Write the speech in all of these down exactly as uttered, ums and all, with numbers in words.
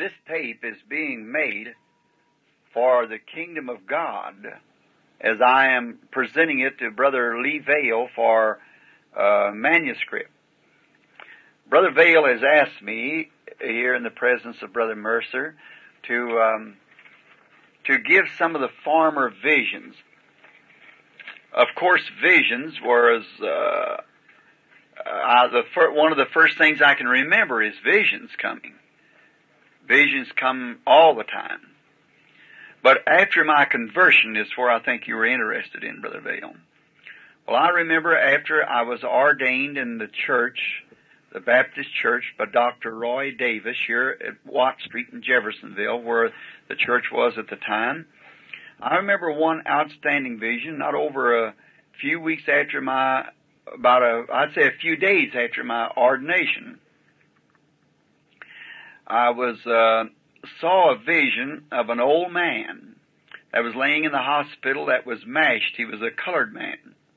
This tape is being made for the kingdom of God as I am presenting it to Brother Lee Vail for uh, manuscript. Brother Vail has asked me here in the presence of Brother Mercer to um, to give some of the former visions. Of course, visions was uh, uh, the fir- one of the first things I can remember is visions coming. Visions come all the time. But after my conversion is where I think you were interested in, Brother Vail. Well, I remember after I was ordained in the church, the Baptist church, by Doctor Roy Davis here at Watt Street in Jeffersonville, where the church was at the time. I remember one outstanding vision, not over a few weeks after my, about a, I'd say a few days after my ordination. I was, uh, saw a vision of an old man that was laying in the hospital that was mashed. He was a colored man.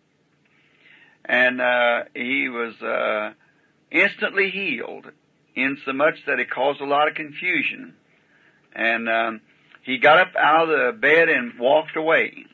And, uh, he was, uh, instantly healed, insomuch that it caused a lot of confusion. And um, he got up out of the bed and walked away.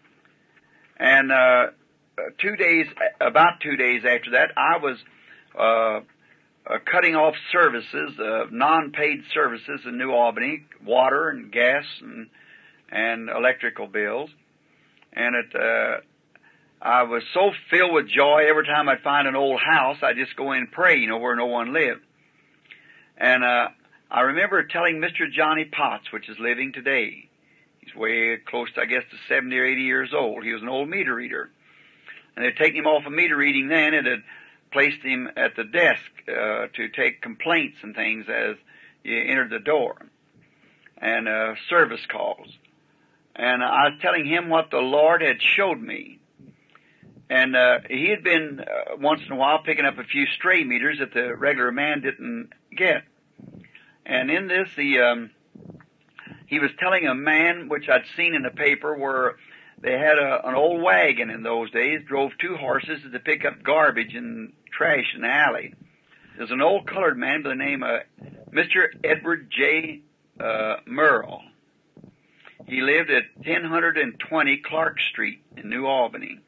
And uh, two days, about two days after that, I was uh, uh, cutting off services, uh, non-paid services in New Albany, water and gas and and electrical bills. And it. Uh, I was so filled with joy every time I'd find an old house, I'd just go in and pray, you know, where no one lived. And uh, I remember telling Mister Johnny Potts, which is living today. He's way close to, I guess, to seventy or eighty years old. He was an old meter reader. And they'd taken him off of meter reading then and had placed him at the desk uh, to take complaints and things as you entered the door, and uh, service calls. And I was telling him what the Lord had showed me. And uh, he had been, uh, once in a while, picking up a few stray meters that the regular man didn't get. And in this, he, um, he was telling a man, which I'd seen in the paper, where they had a, an old wagon in those days, drove two horses to pick up garbage and trash in the alley. There's an old colored man by the name of Mister Edward J. Uh, Merle. He lived at ten twenty Clark Street in New Albany.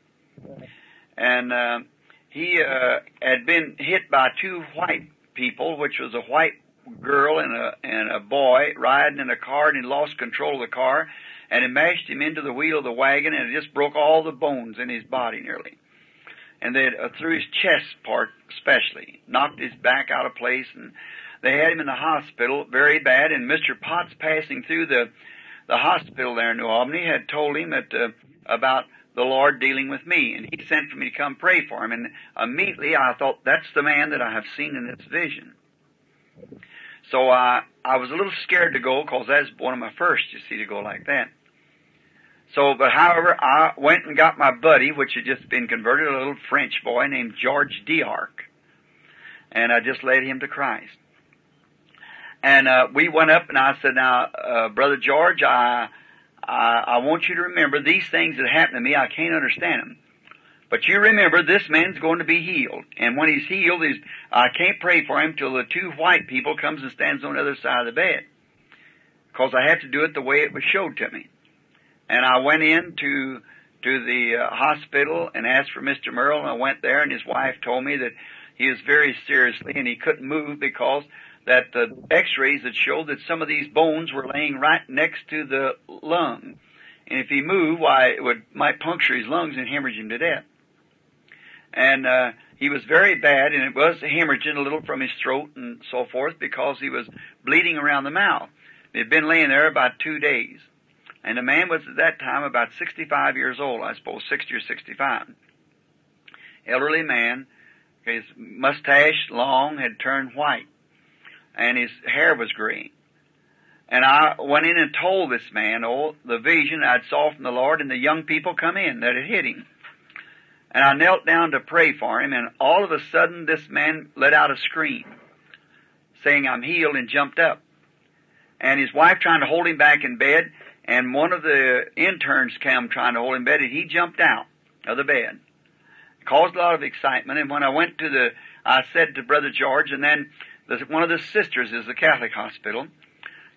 And uh, he uh, had been hit by two white people, which was a white girl and a and a boy riding in a car, and he lost control of the car, and it mashed him into the wheel of the wagon, and it just broke all the bones in his body nearly. And they uh, through his chest part especially, knocked his back out of place, and they had him in the hospital very bad. And Mister Potts, passing through the the hospital there in New Albany, had told him that uh, about the Lord dealing with me, and he sent for me to come pray for him. And immediately I thought, that's the man that I have seen in this vision. So I, I was a little scared to go, because that's one of my first, you see, to go like that. So, but however, I went and got my buddy, which had just been converted, a little French boy named George D'Arc, and I just led him to Christ. And uh, we went up, and I said, now, uh, Brother George, I... I, I want you to remember these things that happened to me. I can't understand them. But you remember this man's going to be healed. And when he's healed, he's, I can't pray for him till the two white people comes and stands on the other side of the bed. Because I have to do it the way it was showed to me. And I went in to, to the uh, hospital and asked for Mister Merle. And I went there, and his wife told me that he was very seriously, and he couldn't move because that the x-rays that showed that some of these bones were laying right next to the lung. And if he moved, why, it would, might puncture his lungs and hemorrhage him to death. And, uh, he was very bad, and it was hemorrhaging a little from his throat and so forth, because he was bleeding around the mouth. He had been laying there about two days. And the man was at that time about sixty-five years old, I suppose, sixty or sixty-five. Elderly man, his mustache, long, had turned white, and his hair was green. And I went in and told this man, oh, the vision I'd saw from the Lord, and the young people come in that had hit him. And I knelt down to pray for him, and all of a sudden this man let out a scream, saying, I'm healed, and jumped up. And his wife trying to hold him back in bed, and one of the interns came trying to hold him in bed, and he jumped out of the bed. It caused a lot of excitement, and when I went to the, I said to Brother George, and then the, one of the sisters is the Catholic hospital,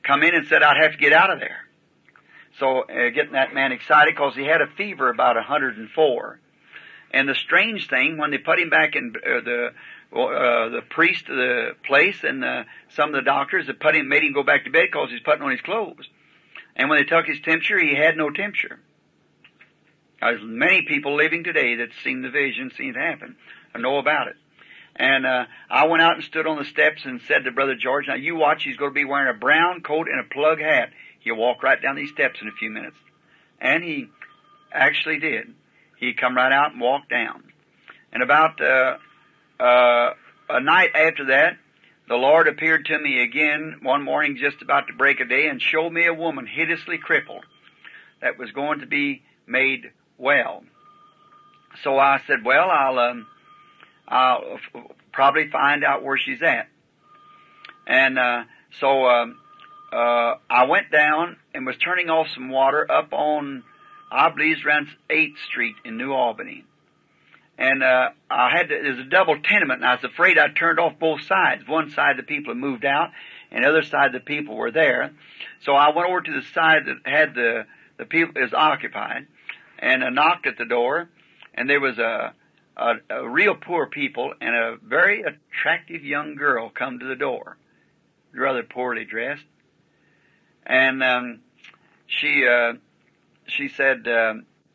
come in and said I'd have to get out of there. So uh, getting that man excited because he had a fever about one hundred four. And the strange thing, when they put him back in uh, the uh, the priest of the place and uh, some of the doctors that put him made him go back to bed because he's putting on his clothes. And when they took his temperature, he had no temperature. There's many people living today that seen the vision, seen it happen, or know about it. And uh, I went out and stood on the steps and said to Brother George, now you watch, he's going to be wearing a brown coat and a plug hat. He'll walk right down these steps in a few minutes. And he actually did. He come right out and walked down. And about uh, uh, a night after that, the Lord appeared to me again one morning just about to break a day and showed me a woman hideously crippled that was going to be made well. So I said, well, I'll, um, I'll f- probably find out where she's at. And uh, so um, uh, I went down and was turning off some water up on, I believe, around eighth Street in New Albany. And uh, I had to, there's a double tenement, and I was afraid I'd turned off both sides. One side the people had moved out, and the other side the people were there. So I went over to the side that had the the people is occupied, and I knocked at the door, and there was a, a a real poor people and a very attractive young girl come to the door, rather poorly dressed, and um, she uh, she said. Uh,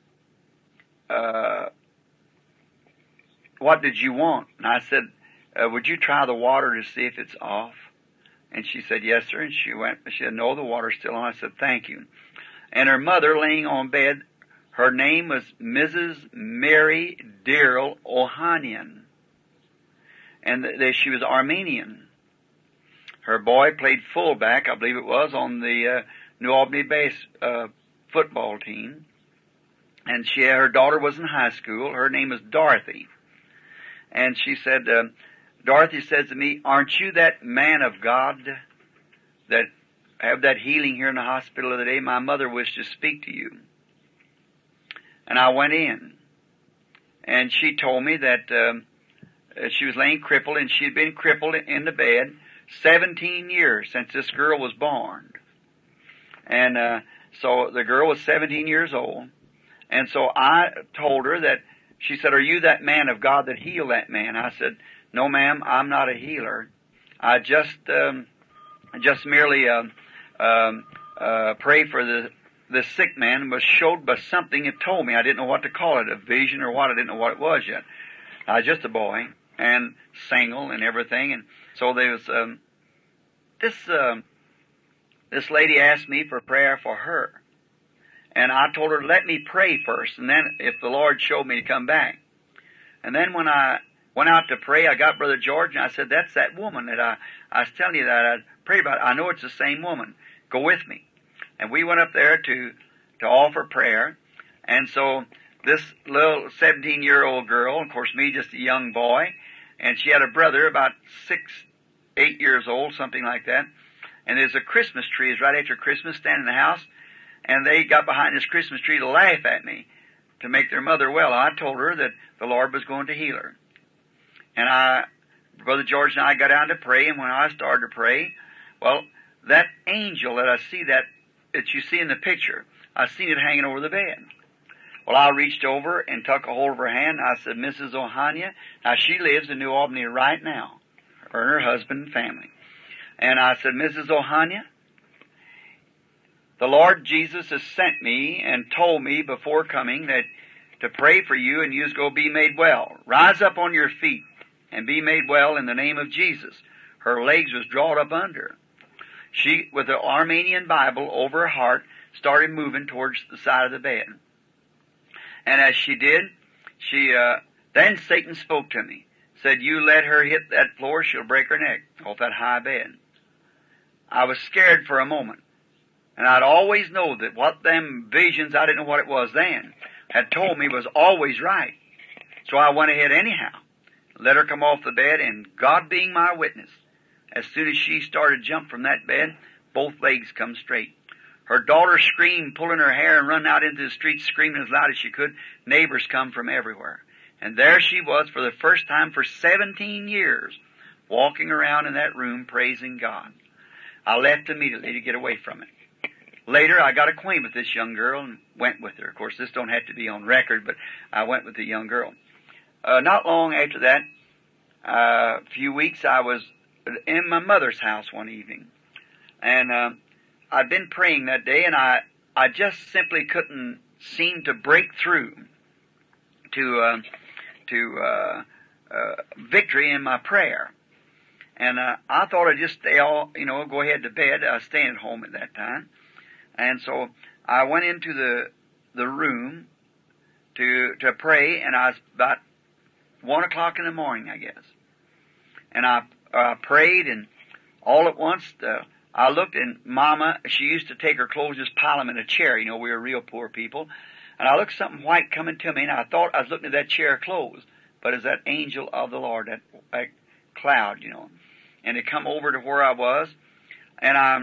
uh, What did you want? And I said, uh, would you try the water to see if it's off? And she said, yes, sir. And she went, she said, no, the water's still on. I said, thank you. And her mother laying on bed, her name was Missus Mary Daryl Ohanian. And they, she was Armenian. Her boy played fullback, I believe it was, on the uh, New Albany base uh, football team. And she, her daughter was in high school. Her name was Dorothy. And she said, uh, Dorothy says to me, aren't you that man of God that have that healing here in the hospital the other day? My mother wished to speak to you. And I went in. And she told me that um, she was laying crippled, and she had been crippled in the bed seventeen years since this girl was born. And uh, so the girl was seventeen years old. And so I told her that, she said, are you that man of God that healed that man? I said, no, ma'am, I'm not a healer. I just um, just merely uh, um, uh, pray for the the sick man, was showed by something it told me. I didn't know what to call it, a vision or what. I didn't know what it was yet. I was just a boy and single and everything. And so there was um, this uh, this lady asked me for prayer for her. And I told her, let me pray first, and then if the Lord showed me to come back. And then when I went out to pray, I got Brother George, and I said, that's that woman that I, I was telling you that I prayed about. I know it's the same woman. Go with me. And we went up there to, to offer prayer. And so this little seventeen-year-old girl, of course me, just a young boy, and she had a brother about six, eight years old, something like that. And there's a Christmas tree, it's right after Christmas, standing in the house. And they got behind this Christmas tree to laugh at me, to make their mother well. I told her that the Lord was going to heal her. And I, Brother George and I got down to pray, and when I started to pray, well, that angel that I see, that, that you see in the picture, I seen it hanging over the bed. Well, I reached over and took a hold of her hand, and I said, Missus Ohania, now she lives in New Albany right now, her and her husband and family. And I said, Missus Ohania, the Lord Jesus has sent me and told me before coming that to pray for you and you's going to be made well. Rise up on your feet and be made well in the name of Jesus. Her legs was drawn up under. She, with the Armenian Bible over her heart, started moving towards the side of the bed. And as she did, she, uh, then Satan spoke to me. Said, you let her hit that floor, she'll break her neck off that high bed. I was scared for a moment. And I'd always know that what them visions, I didn't know what it was then, had told me was always right. So I went ahead anyhow, let her come off the bed, and God being my witness, as soon as she started to jump from that bed, both legs come straight. Her daughter screamed, pulling her hair, and run out into the street screaming as loud as she could. Neighbors come from everywhere. And there she was for the first time for seventeen years, walking around in that room praising God. I left immediately to get away from it. Later, I got acquainted with this young girl and went with her. Of course, this don't have to be on record, but I went with the young girl. Uh, not long after that, uh, a few weeks, I was in my mother's house one evening. And uh, I'd been praying that day, and I, I just simply couldn't seem to break through to uh, to uh, uh, victory in my prayer. And uh, I thought I'd just stay all, you know, go ahead to bed. I was staying at home at that time. And so I went into the the room to to pray, and I was about one o'clock in the morning, I guess. And I uh, prayed, and all at once uh, I looked, and Mama, she used to take her clothes, just pile them in a chair. You know, we were real poor people. And I looked something white coming to me, and I thought I was looking at that chair of clothes, but it's that angel of the Lord, that, that cloud, you know. And it come over to where I was, and I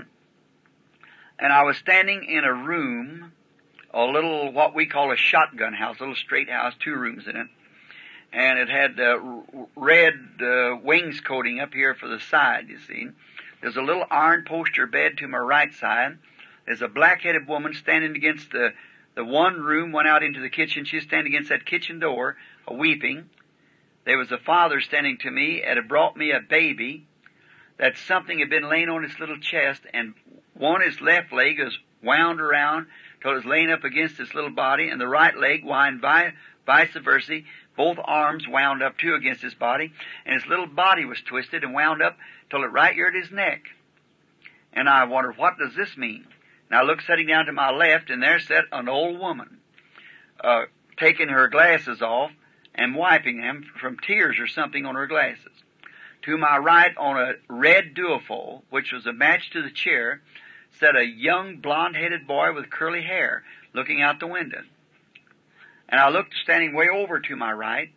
and I was standing in a room, a little what we call a shotgun house, a little straight house, two rooms in it, and it had uh, red uh, wainscoting up here for the side. You see, there's a little iron poster bed to my right side. There's a black-headed woman standing against the the one room, went out into the kitchen. She's standing against that kitchen door, a weeping. There was a father standing to me, and had brought me a baby. That something had been laying on his little chest, and one, his left leg was wound around till it was laying up against his little body, and the right leg wound by, vice versa, both arms wound up too against his body, and his little body was twisted and wound up till it right here at his neck. And I wondered, what does this mean? And I looked sitting down to my left, and there sat an old woman, uh, taking her glasses off and wiping them from tears or something on her glasses. To my right, on a red duofold, which was a match to the chair, sat a young blonde-headed boy with curly hair looking out the window. And I looked standing way over to my right,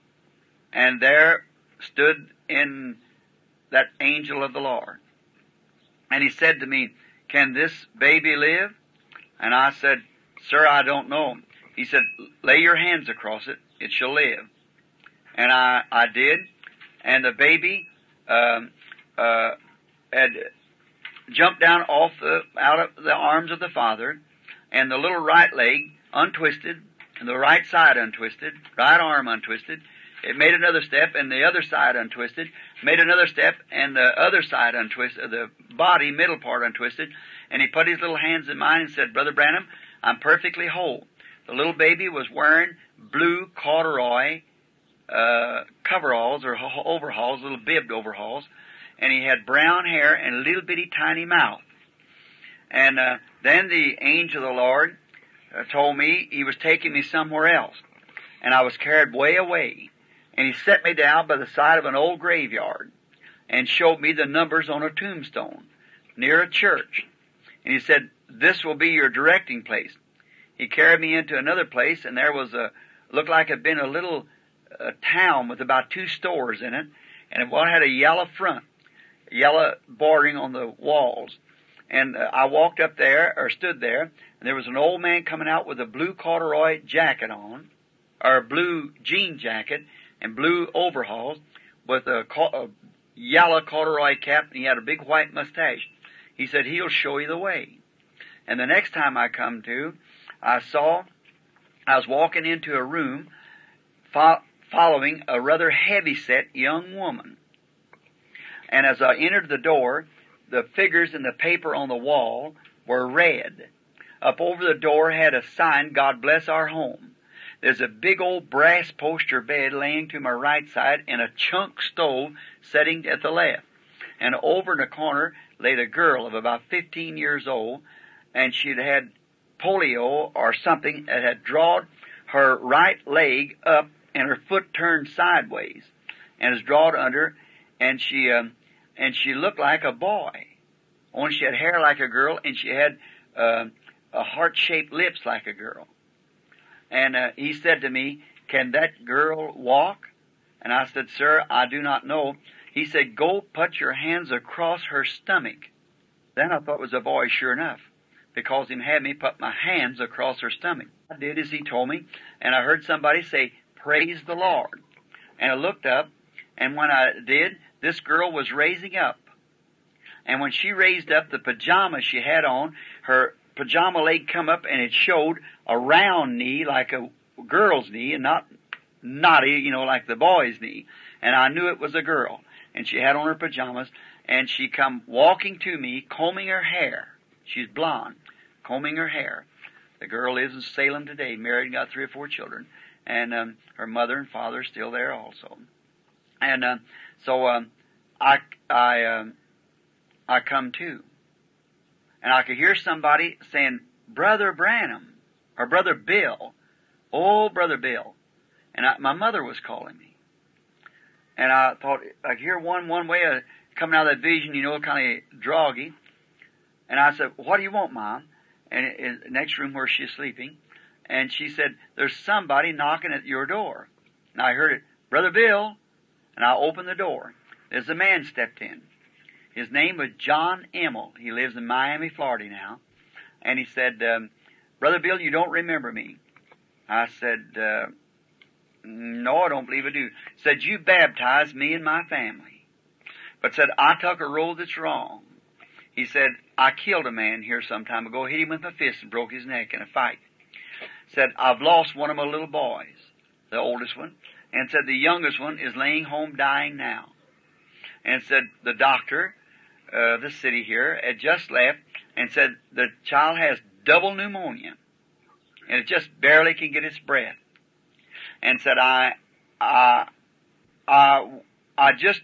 and there stood in that angel of the Lord. And he said to me, "Can this baby live?" And I said, "Sir, I don't know." He said, "Lay your hands across it, it shall live." And I, I did. And the baby um, uh, had jumped down off the out of the arms of the father, and the little right leg untwisted, and the right side untwisted, right arm untwisted. It made another step, and the other side untwisted. Made another step, and the other side untwisted. The body, middle part untwisted. And he put his little hands in mine and said, "Brother Branham, I'm perfectly whole." The little baby was wearing blue corduroy Uh, coveralls or overalls, little bibbed overalls, and he had brown hair and a little bitty tiny mouth. And uh, then the angel of the Lord uh, told me he was taking me somewhere else, and I was carried way away, and he set me down by the side of an old graveyard and showed me the numbers on a tombstone near a church, and he said, "This will be your directing place." He carried me into another place, and there was a, looked like it had been a little a town with about two stores in it, and one had a yellow front, yellow bordering on the walls. And uh, I walked up there, or stood there, and there was an old man coming out with a blue corduroy jacket on, or a blue jean jacket, and blue overalls, with a, a yellow corduroy cap, and he had a big white mustache. He said, "He'll show you the way." And the next time I come to, I saw, I was walking into a room, fo- following a rather heavy-set young woman. And as I entered the door, the figures in the paper on the wall were red. Up over the door had a sign, "God bless our home." There's a big old brass poster bed laying to my right side, and a chunk stove sitting at the left. And over in the corner laid a girl of about fifteen years old, and she'd had polio or something that had drawn her right leg up, and her foot turned sideways, and was drawed under, and she um, and she looked like a boy. Only she had hair like a girl, and she had uh, a heart-shaped lips like a girl. And uh, he said to me, "Can that girl walk?" And I said, "Sir, I do not know." He said, "Go put your hands across her stomach." Then I thought it was a boy, sure enough, because he had me put my hands across her stomach. I did as he told me, and I heard somebody say, "Praise the Lord." And I looked up, and when I did, this girl was raising up. And when she raised up the pajamas she had on, her pajama leg come up and it showed a round knee like a girl's knee and not knotty, you know, like the boy's knee. And I knew it was a girl. And she had on her pajamas and she come walking to me, combing her hair. She's blonde, combing her hair. The girl lives in Salem today, married and got three or four children. And um, her mother and father are still there also. And uh, so um, I, I, um, I come to. And I could hear somebody saying, Brother Branham, or Brother Bill. Oh, Brother Bill. And I, my mother was calling me. And I thought, I could hear one, one way of coming out of that vision, you know, kind of droggy. And I said, what do you want, Mom? And in the next room where she's sleeping. And she said, there's somebody knocking at your door. And I heard it, Brother Bill. And I opened the door. There's a man stepped in. His name was John Emmel. He lives in Miami, Florida now. And he said, um, Brother Bill, you don't remember me. I said, uh, no, I don't believe I do. He said, you baptized me and my family. But said, I took a road that's wrong. He said, I killed a man here some time ago, hit him with my fist and broke his neck in a fight. Said, I've lost one of my little boys, the oldest one. And said, the youngest one is laying home dying now. And said, the doctor, uh, the city here, had just left and said, the child has double pneumonia. And it just barely can get its breath. And said, I, I, I, I just,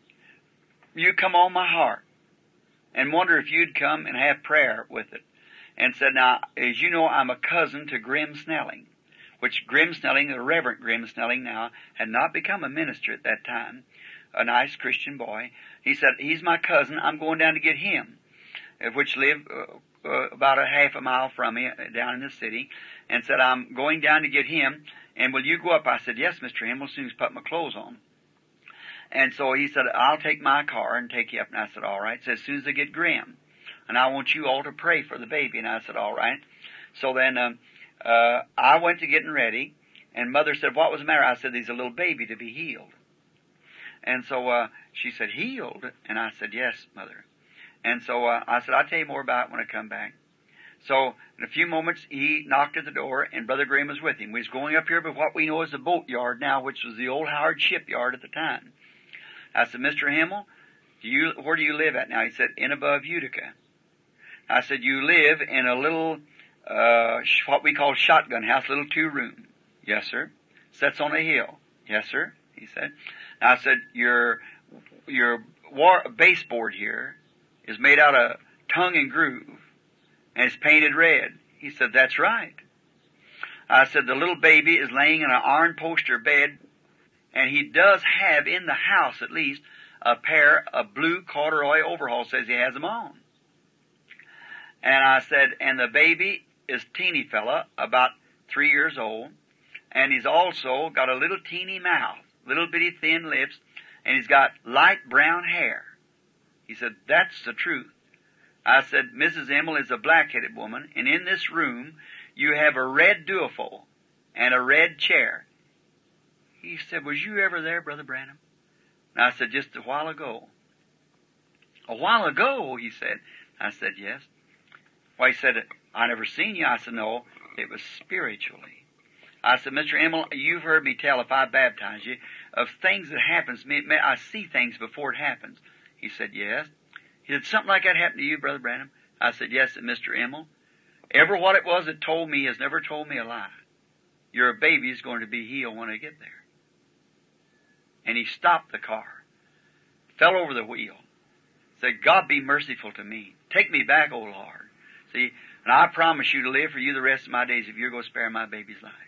you come on my heart. And wonder if you'd come and have prayer with it. And said, now, as you know, I'm a cousin to Grim Snelling, which Grim Snelling, the Reverend Grim Snelling now, had not become a minister at that time, a nice Christian boy. He said, he's my cousin, I'm going down to get him, which lived uh, uh, about a half a mile from me down in the city, and said, I'm going down to get him, and will you go up? I said, yes, Mister Himmel, as soon as I put my clothes on. And so he said, I'll take my car and take you up. And I said, all right. He said, as soon as I get Grim. And I want you all to pray for the baby. And I said, all right. So then um, uh, I went to getting ready. And Mother said, what was the matter? I said, there's a little baby to be healed. And so uh, she said, healed? And I said, yes, Mother. And so uh, I said, I'll tell you more about it when I come back. So in a few moments, he knocked at the door, and Brother Graham was with him. We was going up here by what we know as the boatyard now, which was the old Howard shipyard at the time. I said, Mister Himmel, do you, where do you live at now? He said, in above Utica. I said, you live in a little, uh, what we call shotgun house, little two-room. Yes, sir. Sets on a hill. Yes, sir, he said. I said, your, your war, baseboard here is made out of tongue and groove, and it's painted red. He said, that's right. I said, the little baby is laying in an iron poster bed, and he does have in the house at least a pair of blue corduroy overalls, says he has them on. And I said, and the baby is teeny fella, about three years old, and he's also got a little teeny mouth, little bitty thin lips, and he's got light brown hair. He said, that's the truth. I said, Missus Emmel is a black-headed woman, and in this room you have a red duophile and a red chair. He said, was you ever there, Brother Branham? And I said, just a while ago. A while ago, he said. I said, yes. Well, he said, I never seen you. I said, no, it was spiritually. I said, Mister Emmel, you've heard me tell, if I baptize you, of things that happens to me. I see things before it happens. He said, yes. He said, something like that happened to you, Brother Branham? I said, yes, said Mister Emmel. Ever what it was that told me has never told me a lie. Your baby's going to be healed when I get there. And he stopped the car, fell over the wheel, said, God be merciful to me. Take me back, O Lord. See, and I promise you to live for you the rest of my days if you're going to spare my baby's life.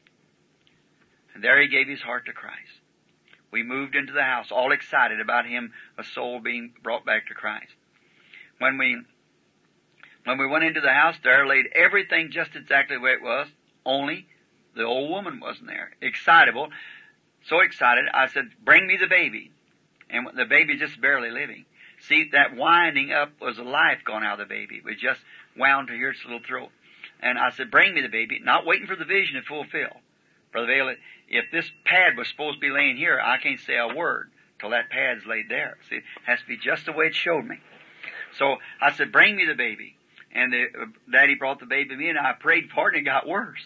And there he gave his heart to Christ. We moved into the house, all excited about him, a soul being brought back to Christ. When we, when we went into the house, there laid everything just exactly the way it was, only the old woman wasn't there. Excitable. So excited, I said, bring me the baby. And the baby just barely living. See, that winding up was the life gone out of the baby. It was just wound to hear its little throat. And I said, bring me the baby, not waiting for the vision to fulfill. Brother Vail, if this pad was supposed to be laying here, I can't say a word till that pad's laid there. See, it has to be just the way it showed me. So I said, bring me the baby. And the, uh, Daddy brought the baby to me, and I prayed for it, and it got worse.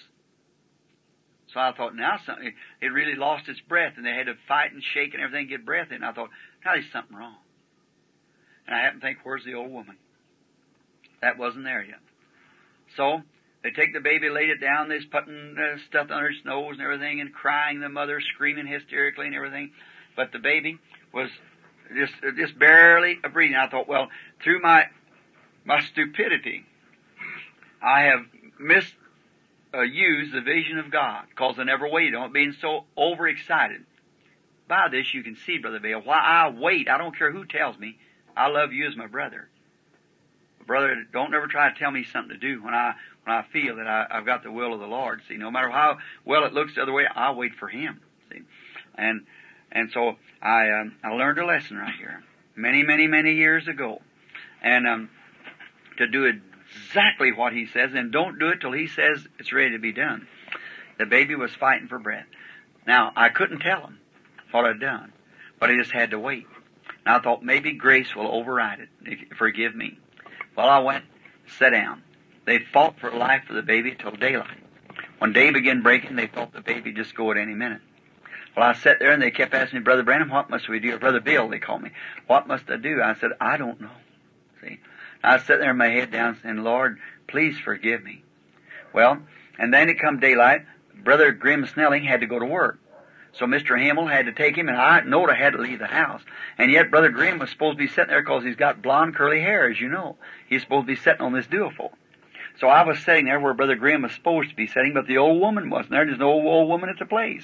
So I thought, now something, it really lost its breath, and they had to fight and shake and everything to get breath in. I thought, now there's something wrong. And I happened to think, where's the old woman? That wasn't there yet. So they take the baby, laid it down, they's putting uh, stuff under its nose and everything, and crying, the mother screaming hysterically and everything. But the baby was just just barely breathing. I thought, well, through my my stupidity, I have misused uh, the vision of God, because I never waited on it, being so overexcited. By this you can see, Brother Bill, why I wait. I don't care who tells me. I love you as my brother. Brother, don't ever try to tell me something to do when I when I feel that I, I've got the will of the Lord. See, no matter how well it looks the other way, I'll wait for Him. See, and and so I um, I learned a lesson right here, many many many years ago, and um, to do exactly what He says, and don't do it till He says it's ready to be done. The baby was fighting for breath. Now I couldn't tell him what I'd done, but I just had to wait. And I thought maybe grace will override it. Forgive me. Well, I went, sat down. They fought for life for the baby till daylight. When day began breaking, they thought the baby would just go at any minute. Well, I sat there and they kept asking me, Brother Branham, what must we do? Or Brother Bill, they called me. What must I do? I said, I don't know. See, I sat there with my head down saying, Lord, please forgive me. Well, and then it come daylight. Brother Grim Snelling had to go to work. So Mister Himmel had to take him, and I knowed I had to leave the house. And yet Brother Grimm was supposed to be sitting there because he's got blonde curly hair, as you know. He's supposed to be sitting on this duophone. So I was sitting there where Brother Grimm was supposed to be sitting, but the old woman wasn't there. There's no old woman at the place.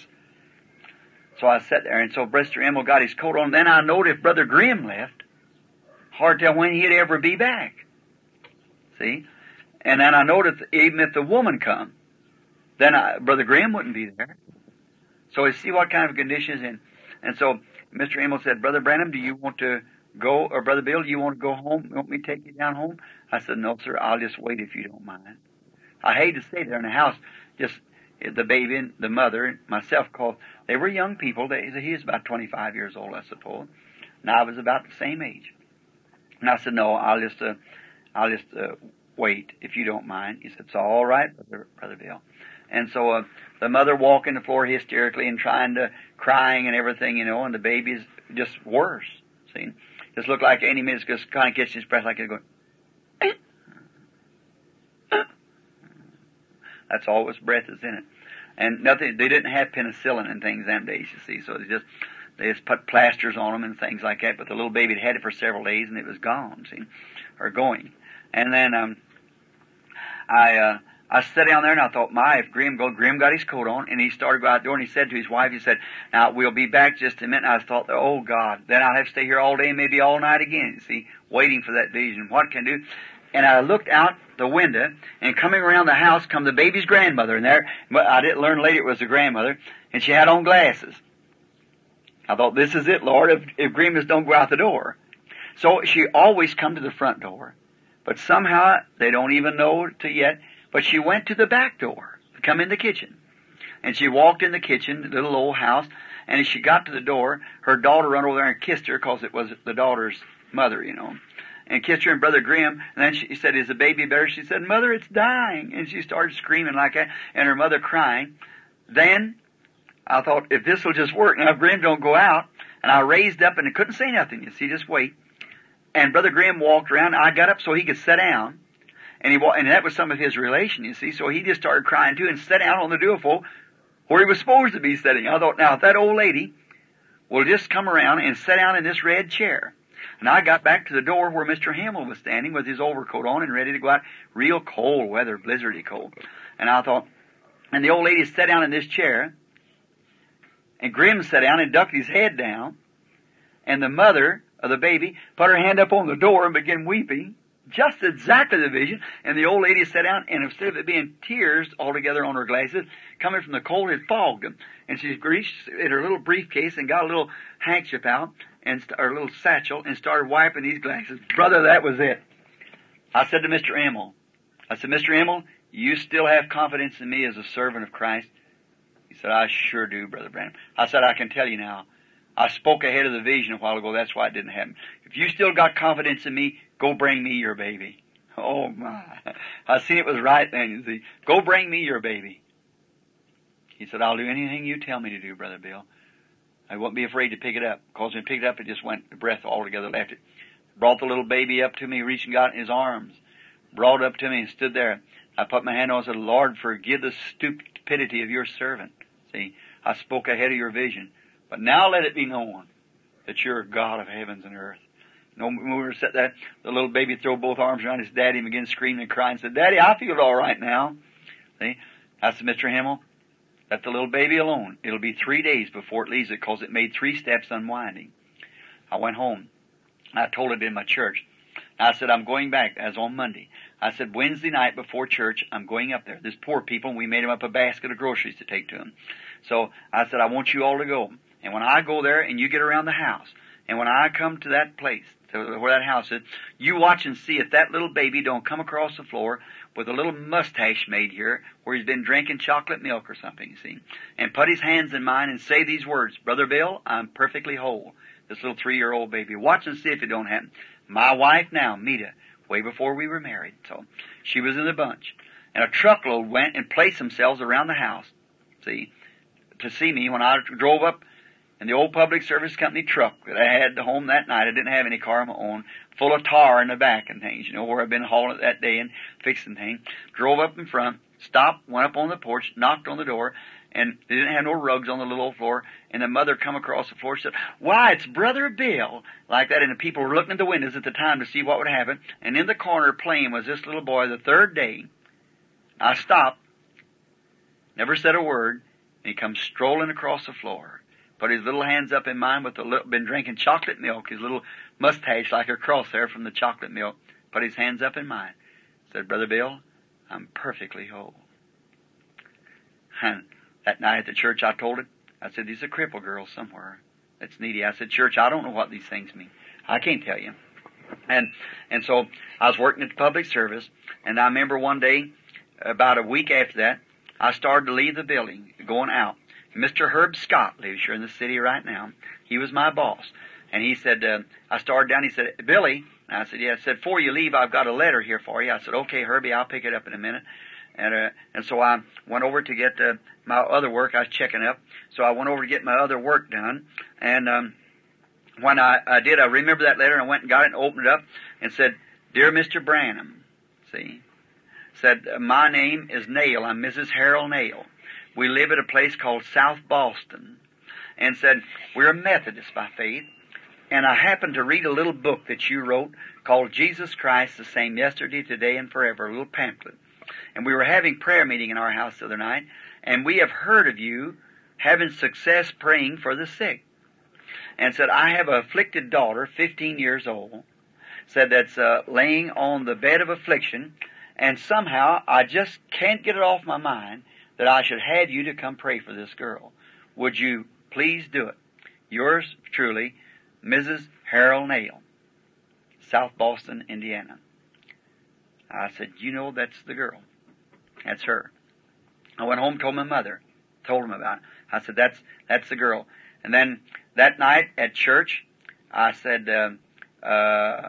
So I sat there, and so Mister Himmel got his coat on. And then I knowed if Brother Grimm left, hard to tell when he'd ever be back. See? And then I knowed if, even if the woman come, then I, Brother Grimm wouldn't be there. So you see what kind of conditions in. And so Mister Himmel said, Brother Branham, do you want to go, or Brother Bill, do you want to go home? You want me to take you down home? I said, no, sir, I'll just wait if you don't mind. I hate to stay there in the house, just the baby and the mother and myself, because they were young people. They, he was about twenty-five years old, I suppose. And I was about the same age. And I said, no, I'll just, uh, I'll just uh, wait if you don't mind. He said, it's all right, Brother, Brother Bill. And so uh, the mother walking the floor hysterically and trying to, crying and everything, you know, and the baby's just worse. See, just looked like any minute, just kind of catching his breath like it going. That's all his breath is in it, and nothing. They didn't have penicillin and things them days, you see. So they just they just put plasters on them and things like that. But the little baby had had it for several days and it was gone. See, or going, and then um, I. Uh, I sat down there and I thought, my, if Grim go, Grim got his coat on and he started to go out the door and he said to his wife, he said, now we'll be back just a minute. And I thought, oh God, then I'll have to stay here all day and maybe all night again, you see, waiting for that vision. What can I do? And I looked out the window and coming around the house come the baby's grandmother in there. But I didn't learn later it was the grandmother, and she had on glasses. I thought, this is it, Lord, if, if Grim just don't go out the door. So she always come to the front door, but somehow they don't even know to yet. But she went to the back door to come in the kitchen. And she walked in the kitchen, the little old house, and as she got to the door, her daughter ran over there and kissed her because it was the daughter's mother, you know, and kissed her and Brother Grimm. And then she said, is the baby better? She said, Mother, it's dying. And she started screaming like that, and her mother crying. Then I thought, if this will just work, now if Grimm don't go out, and I raised up and I couldn't say nothing, you see, just wait. And Brother Grimm walked around. I got up so he could sit down. And he and that was some of his relation, you see. So he just started crying too and sat down on the duophone where he was supposed to be sitting. I thought, now if that old lady will just come around and sit down in this red chair. And I got back to the door where Mister Himmel was standing with his overcoat on and ready to go out. Real cold weather, blizzardy cold. And I thought, and the old lady sat down in this chair. And Grimm sat down and ducked his head down. And the mother of the baby put her hand up on the door and began weeping. Just exactly the vision. And the old lady sat down, and instead of it being tears altogether on her glasses, coming from the cold, it fogged them. And she reached in her little briefcase and got a little handkerchief out, and or a little satchel, and started wiping these glasses. Brother, that was it. I said to Mister Himmel, I said, Mister Himmel, you still have confidence in me as a servant of Christ? He said, I sure do, Brother Branham. I said, I can tell you now. I spoke ahead of the vision a while ago. That's why it didn't happen. If you still got confidence in me, Go bring me your baby. Oh my. I seen it was right then, you see. Go bring me your baby. He said, I'll do anything you tell me to do, Brother Bill. I won't be afraid to pick it up. Because when I picked it up, it just went, the breath altogether left it. Brought the little baby up to me, reached and got it in his arms. Brought it up to me and stood there. I put my hand on it and said, Lord, forgive the stupidity of your servant. See, I spoke ahead of your vision. But now let it be known that you're a God of heavens and earth. No, when we were sitting there, the little baby threw both arms around his daddy and began screaming and crying and said, Daddy, I feel all right now. See, I said, Mister Himmel, let the little baby alone. It'll be three days before it leaves it because it made three steps unwinding. I went home. I told it in my church. I said, I'm going back. As on Monday. I said, Wednesday night before church, I'm going up there. There's poor people, and we made them up a basket of groceries to take to them. So I said, I want you all to go. And when I go there and you get around the house, and when I come to that place, to where that house is, you watch and see if that little baby don't come across the floor with a little mustache made here where he's been drinking chocolate milk or something, you see, and put his hands in mine and say these words, Brother Bill, I'm perfectly whole. This little three-year-old baby. Watch and see if it don't happen. My wife now, Mita, way before we were married, so she was in the bunch. And a truckload went and placed themselves around the house, see, to see me when I drove up in the old public service company truck that I had home that night. I didn't have any car of my own, full of tar in the back and things, you know, where I've been hauling it that day and fixing things. Drove up in front, stopped, went up on the porch, knocked on the door, and they didn't have no rugs on the little old floor. And the mother come across the floor and said, Why, it's Brother Bill, like that. And the people were looking at the windows at the time to see what would happen. And in the corner playing was this little boy the third day. I stopped, never said a word, and he comes strolling across the floor. Put his little hands up in mine with the little, been drinking chocolate milk, his little mustache like a crosshair from the chocolate milk. Put his hands up in mine. Said, Brother Bill, I'm perfectly whole. And that night at the church I told it, I said, there's a crippled girl somewhere that's needy. I said, church, I don't know what these things mean. I can't tell you. And, and so I was working at the public service, and I remember one day, about a week after that, I started to leave the building, going out. Mister Herb Scott lives here in the city right now. He was my boss. And he said, uh, I started down, he said, Billy, and I said, yeah, I said, before you leave, I've got a letter here for you. I said, okay, Herbie, I'll pick it up in a minute. And, uh, and so I went over to get, uh, my other work I was checking up. So I went over to get my other work done. And, um, when I, I did, I remember that letter and I went and got it and opened it up and said, Dear Mister Branham, see, said, my name is Nail. I'm Missus Harold Nail. We live at a place called South Boston. And said, we're Methodists by faith. And I happened to read a little book that you wrote called Jesus Christ, the Same Yesterday, Today, and Forever, a little pamphlet. And we were having prayer meeting in our house the other night, and we have heard of you having success praying for the sick. And said, I have an afflicted daughter, fifteen years old, said that's uh, laying on the bed of affliction, and somehow I just can't get it off my mind that I should have you to come pray for this girl. Would you please do it? Yours truly, Missus Harold Nail, South Boston, Indiana. I said, you know, that's the girl. That's her. I went home, told my mother, told him about it. I said, that's that's the girl. And then that night at church, I said uh, uh,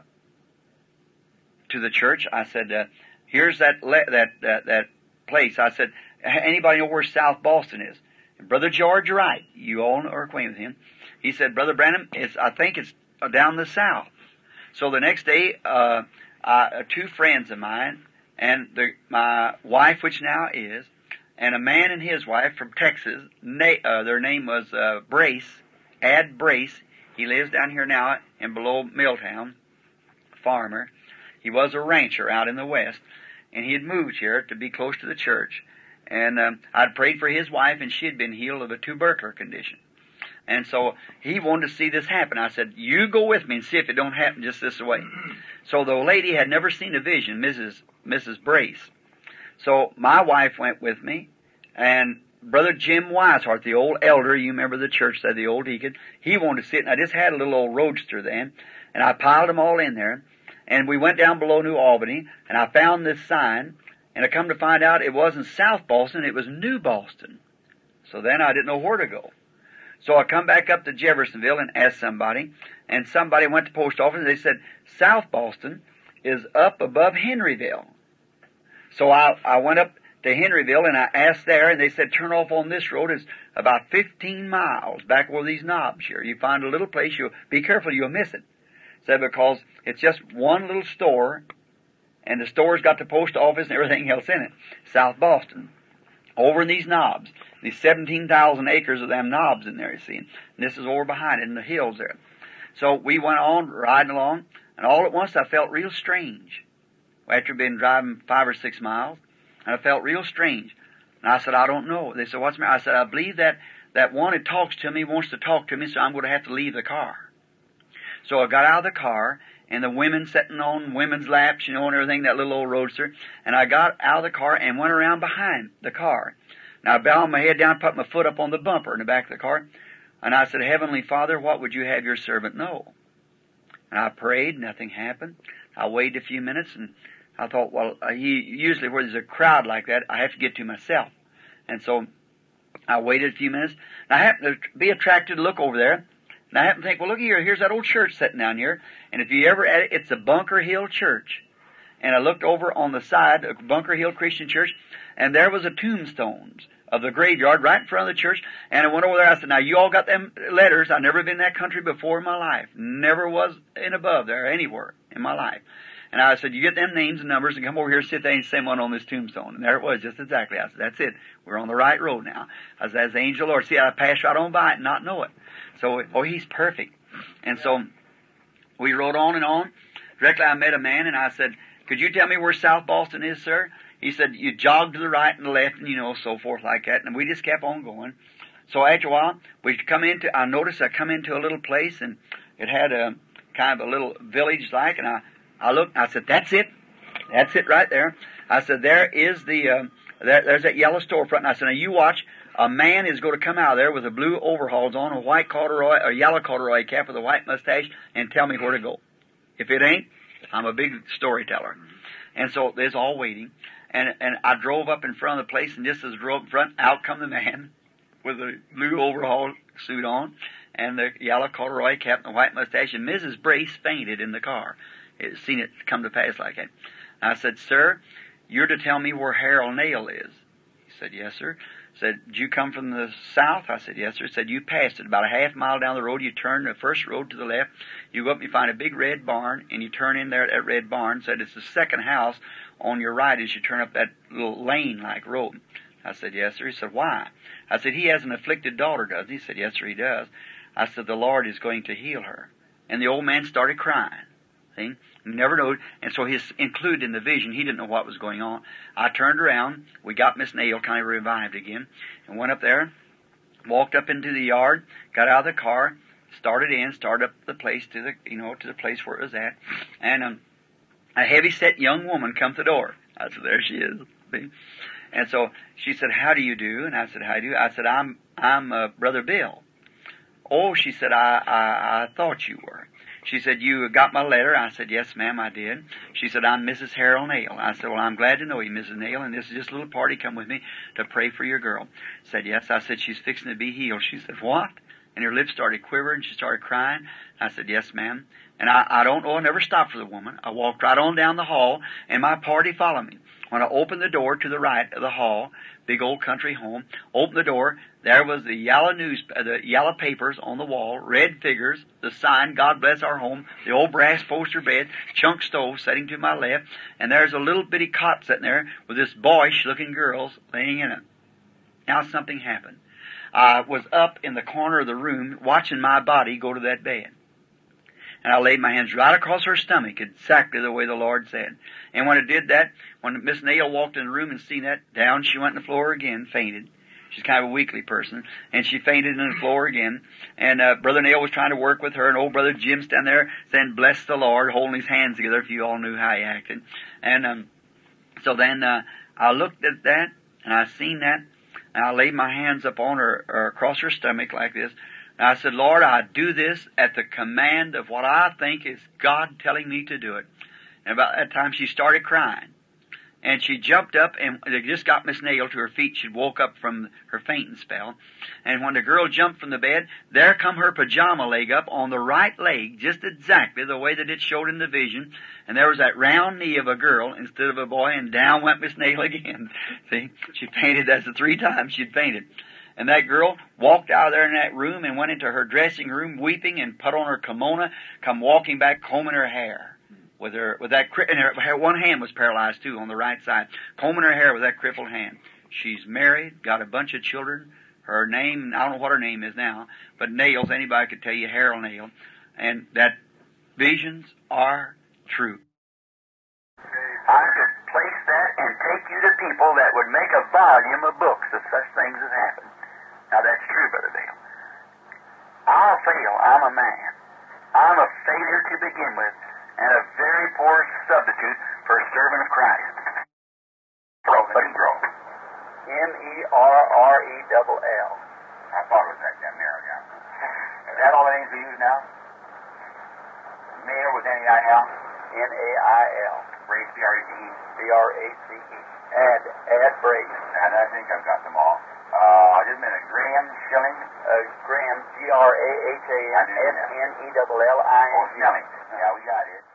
to the church, I said, uh, here's that, le- that that that place. I said, anybody know where South Boston is? And Brother George Wright, you all are acquainted with him. He said, Brother Branham, it's, I think it's down the south. So the next day, uh, uh, two friends of mine, and the, my wife, which now is, and a man and his wife from Texas, na- uh, their name was uh, Brace, Ad Brace. He lives down here now in below Milltown, farmer. He was a rancher out in the west, and he had moved here to be close to the church. And um, I'd prayed for his wife, and she had been healed of a tubercular condition. And so he wanted to see this happen. I said, you go with me and see if it don't happen just this way. So the lady had never seen a vision, Missus Missus Brace. So my wife went with me, and Brother Jim Weishart, the old elder, you remember the church there, the old deacon, he wanted to see it. And I just had a little old roadster then, and I piled them all in there. And we went down below New Albany, and I found this sign, and I come to find out it wasn't South Boston, it was New Boston. So then I didn't know where to go. So I come back up to Jeffersonville and asked somebody, and somebody went to the post office, and they said, South Boston, is up above Henryville. So I, I went up to Henryville and I asked there, and they said, turn off on this road. It's about fifteen miles back where these knobs here. You find a little place, you'll be careful, you'll miss it. Said because it's just one little store, and the store's got the post office and everything else in it. South Boston. Over in these knobs. These seventeen thousand acres of them knobs in there, you see. And this is over behind it in the hills there. So we went on riding along, and all at once I felt real strange. After being driving five or six miles, and I felt real strange. And I said, I don't know. They said, what's the matter? I said, I believe that that one that talks to me wants to talk to me, so I'm going to have to leave the car. So I got out of the car, and the women sitting on women's laps, you know, and everything, that little old roadster, and I got out of the car and went around behind the car. Now I bowed my head down, put my foot up on the bumper in the back of the car, and I said, Heavenly Father, what would you have your servant know? And I prayed, nothing happened. I waited a few minutes, and I thought, well, uh, he, usually where there's a crowd like that, I have to get to myself. And so I waited a few minutes, and I happened to be attracted to look over there. And I happened to think, well, look here, here's that old church sitting down here. And if you ever at it, it's a Bunker Hill Church. And I looked over on the side of Bunker Hill Christian Church, and there was a tombstones of the graveyard right in front of the church. And I went over there, I said, now you all got them letters. I've never been in that country before in my life. Never was in above there anywhere in my life. And I said, you get them names and numbers and come over here and sit there and say one on this tombstone. And there it was, just exactly. I said, that's it. We're on the right road now. I said, that's the angel of the Lord. See, I passed right on by it and not know it. So, oh, he's perfect. And so we rode on and on. Directly I met a man and I said, could you tell me where South Boston is, sir? He said, you jog to the right and the left and, you know, so forth like that. And we just kept on going. So after a while, we come into, I noticed I come into a little place and it had a kind of a little village like, and I, I looked and I said, that's it. That's it right there. I said, there is the, uh, there, there's that yellow storefront. And I said, now you watch. A man is going to come out of there with a blue overalls on, a white corduroy, a yellow corduroy cap with a white mustache, and tell me where to go. If it ain't, I'm a big storyteller. And so there's all waiting. And and I drove up in front of the place, and just as I drove in front, out come the man with the blue overall suit on, and the yellow corduroy cap and the white mustache, and Missus Brace fainted in the car. It seen it come to pass like that. I said, sir, you're to tell me where Harold Nail is. He said, yes, sir. Said, did you come from the south? I said, yes, sir. Said, you passed it about a half mile down the road. You turn the first road to the left. You go up and you find a big red barn, and you turn in there at that red barn. Said, it's the second house on your right as you turn up that little lane-like road. I said, yes, sir. He said, why? I said, he has an afflicted daughter, does he? He said, yes, sir, he does. I said, the Lord is going to heal her. And the old man started crying. See? He never knew. And so he's included in the vision. He didn't know what was going on. I turned around. We got Miss Nail kind of revived again and went up there, walked up into the yard, got out of the car, started in, started up the place to the, you know, to the place where it was at. And um, a heavy-set young woman come to the door. I said, there she is. See? And so she said, how do you do? And I said, how do you? I said, I'm, I'm uh, Brother Bill. Oh, she said, I, I, I thought you were. She said, you got my letter? I said, yes, ma'am, I did. She said, I'm Missus Harold Nail. I said, well, I'm glad to know you, Missus Nail, and this is just a little party. Come with me to pray for your girl. Said, yes. I said, she's fixing to be healed. She said, what? And her lips started quivering. She started crying. I said, yes, ma'am. And I, I don't know, I never stopped for the woman. I walked right on down the hall, and my party followed me. When I opened the door to the right of the hall, big old country home, opened the door, there was the yellow news, uh, the yellow papers on the wall, red figures, the sign, God bless our home, the old brass poster bed, chunk stove sitting to my left, and there's a little bitty cot sitting there with this boyish-looking girl laying in it. Now something happened. I was up in the corner of the room watching my body go to that bed. And I laid my hands right across her stomach, exactly the way the Lord said. And when I did that, when Miss Nail walked in the room and seen that, down she went on the floor again, fainted. She's kind of a weakly person, and she fainted on the floor again. And uh, Brother Nail was trying to work with her, and old Brother Jim standing there saying, bless the Lord, holding his hands together, if you all knew how he acted. And um, so then uh, I looked at that, and I seen that, and I laid my hands up on her, or across her stomach like this. And I said, Lord, I do this at the command of what I think is God telling me to do it. And about that time she started crying. and she jumped up, and they just got Miss Nail to her feet. She'd woke up from her fainting spell. And when the girl jumped from the bed, there come her pajama leg up on the right leg, just exactly the way that it showed in the vision. And there was that round knee of a girl instead of a boy, and down went Miss Nail again. See, she fainted. That's the three times she'd fainted. And that girl walked out of there in that room and went into her dressing room weeping and put on her kimono, come walking back combing her hair. With her, with that, and her, one hand was paralyzed too on the right side, combing her hair with that crippled hand. She's married, got a bunch of children. Her name, I don't know what her name is now, but Nails, anybody could tell you, Harold Nail. And that visions are true. I could place that and take you to people that would make a volume of books if such things has happened. Now that's true, Brother Dale. I'll fail. I'm a man. I'm a failure to begin with, and a very poor substitute for a servant of Christ. But he grow. M E R R E double L. I thought it was that damn narrow down. Is that all the names we use now? Nail with N E I L? N A I L. Brace, B R A C E. B R A C E. Add, add Brace. And I think I've got them all. Uh, just a minute. Graham, Schilling. Uh, Graham, G R A H A M S N E L L I N G. Oh, Schilling. Yeah, we got it.